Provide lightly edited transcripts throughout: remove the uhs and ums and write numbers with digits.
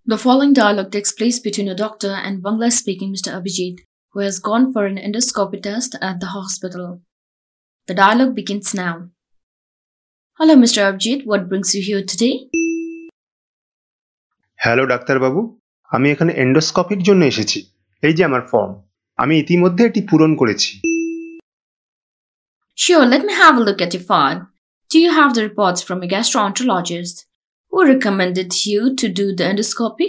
The following dialogue takes place between a doctor and Bangla speaking Mr. Abhijit, who has gone for an endoscopy test at the hospital. The dialogue begins now. Hello, Mr. Abhijit, what brings you here today? Hello ডাক্তারবাবু, আমি এখানে এন্ডোস্কপির জন্য এসেছি। এই যে আমার form, আমি ইতিমধ্যে এটি পূরণ করেছি। Sure, let me have a look at your file. Do you have the reports from a gastroenterologist who recommended you to do the endoscopy?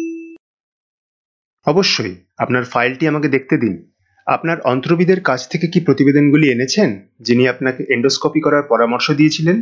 অবশ্যই, আপনার ফাইলটি আমাকে দেখতে দিন। আপনার অন্ত্রবিদের কাছ থেকে কি প্রতিবেদনগুলি এনেছেন, যিনি আপনাকে এন্ডোস্কপি করার পরামর্শ দিয়েছিলেন?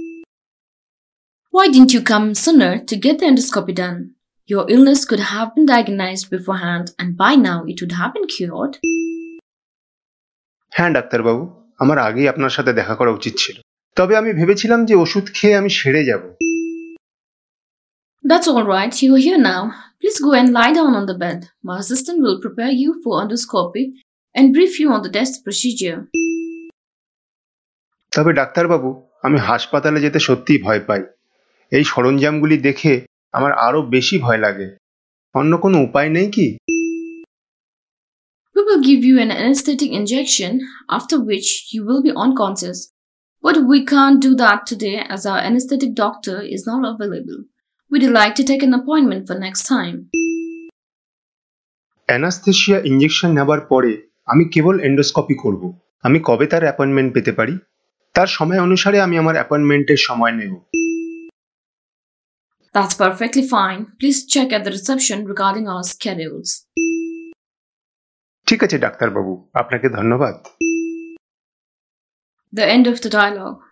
Why didn't you come sooner to get the endoscopy done? Your illness could have been diagnosed beforehand and by now it would have been cured. হ্যাঁ ডাক্তারবাবু, আমার আগেই আপনার সাথে দেখা করা উচিত ছিল। তবে আমি ভেবেছিলাম যে ওষুধ খেয়ে আমি সেরে যাব। That's all right, you're here now. Please go and lie down on the bed. My assistant will prepare you for endoscopy and brief you on the test procedure. তবে ডাক্তারবাবু, আমি হাসপাতালে যেতে সত্যিই ভয় পাই। এই সরঞ্জামগুলি দেখে আমার আরো বেশি ভয় লাগে। অন্য কোনো উপায় নেই কি? We will give you an anesthetic injection, after which you will be unconscious. But we can't do that today as our anesthetic doctor is not available. Would you like to take an appointment for next time? Anaesthesia injection নেবার পরে আমি কেবল endoscopy করব। আমি কবে তার appointment পেতে পারি? তার সময় অনুসারে আমি আমার অ্যাপয়েন্টমেন্টের সময় নেব। That's perfectly fine. Please check at the reception regarding our schedules. ঠিক আছে ডাক্তারবাবু, আপনাকে ধন্যবাদ। The end of the dialogue.